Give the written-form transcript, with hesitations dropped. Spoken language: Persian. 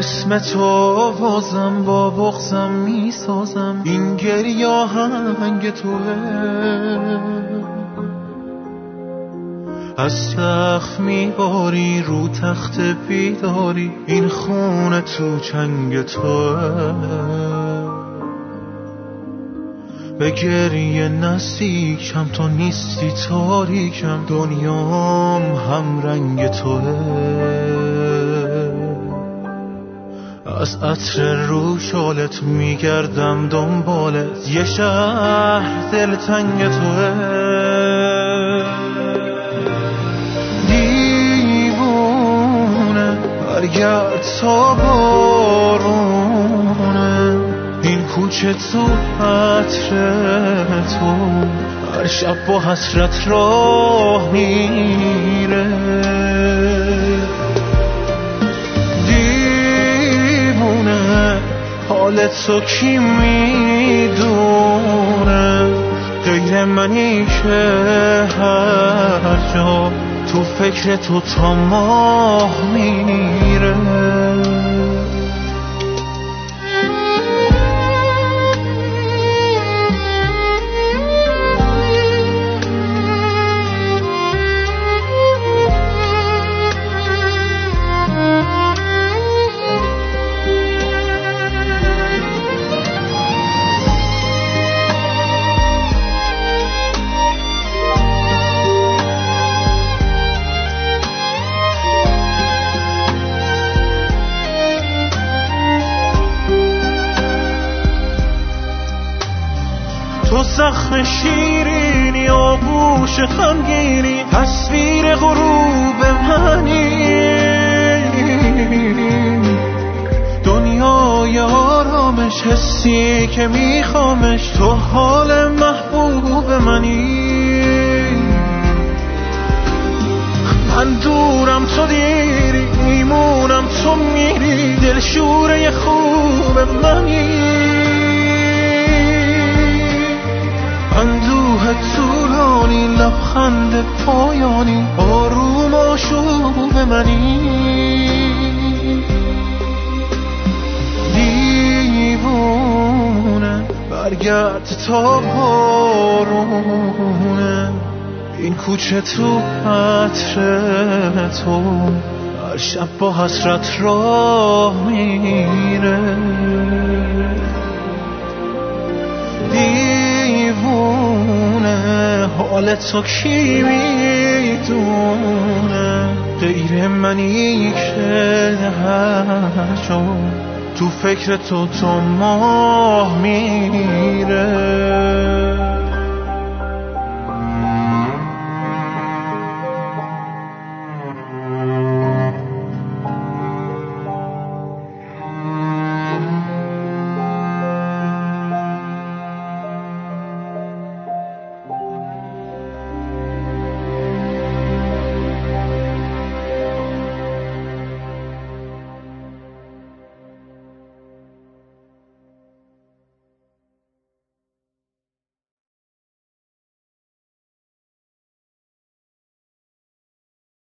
اسم تو بازم با بغضم میسازم، این گریه آهنگ توه. از سقف میباری رو تخت بیداری، این خونه تو چنگ توه. به گریه نزدیکم تو نیستی تاریکم، دنیام هم رنگ توه. از عطر رو شالت میگردم دنبالت، یه شهر دلتنگ توه. دیوونه برگرد تا بارونه، این کوچه تو عطر تو هر شب با حسرت راه میره. دیوونه حالت تو کی میدونه، غیر منی که هر جا تو فکر تو تا ماه میره. تو زخم شیرینی آغوش غمگینی، تصویر غروب منی. دنیای آرامش حسی که میخوامش، تو حال محبوب منی. من دورم تو دیری، میمونم تو میری، دلشوره خوب منی. اندوه طولانی لبخند پایانی، آروم آشوب منی. دیوونه برگرد تا بارونه، این کوچه تو عطر تو هر شب با حسرت راه میره. دیوونه حالت تو کی میدونه، غیر منی که هر جا تو فکر تو تا ماه میره.